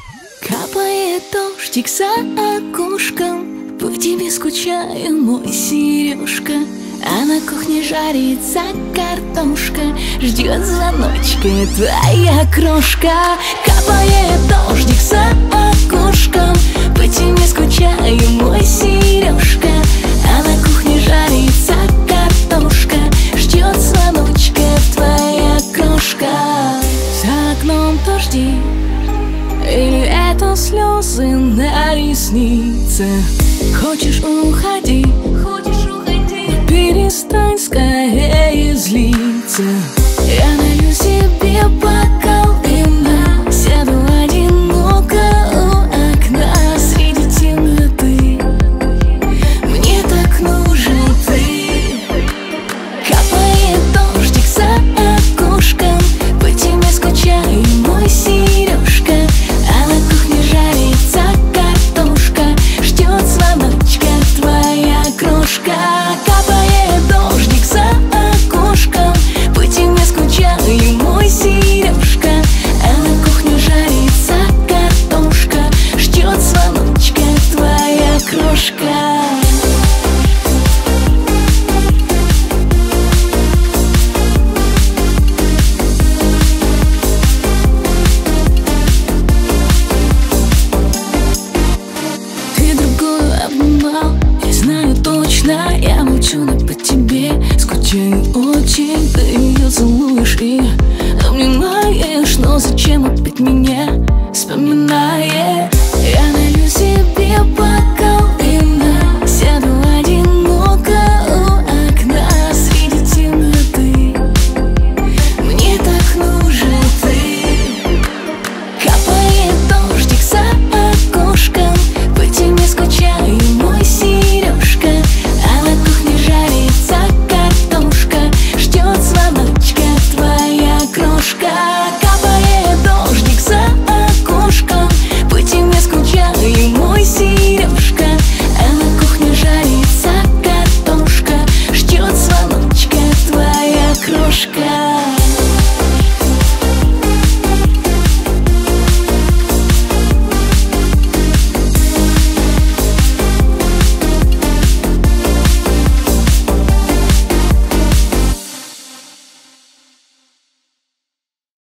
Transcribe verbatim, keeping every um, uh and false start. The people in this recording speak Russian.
Капает дождик за окошком, по тебе скучаю, мой Сережка. А на кухне жарится картошка, ждет звоночка твоя крошка. Капает дождик за окошком, по тебе скучаю, мой Сережка. А на кухне жарится картошка, ждет звоночка твоя крошка. За окном дожди, или это слезы на ресницах? Хочешь уходи, хочешь уходи, но перестань скорее злиться. Я налью себе бокал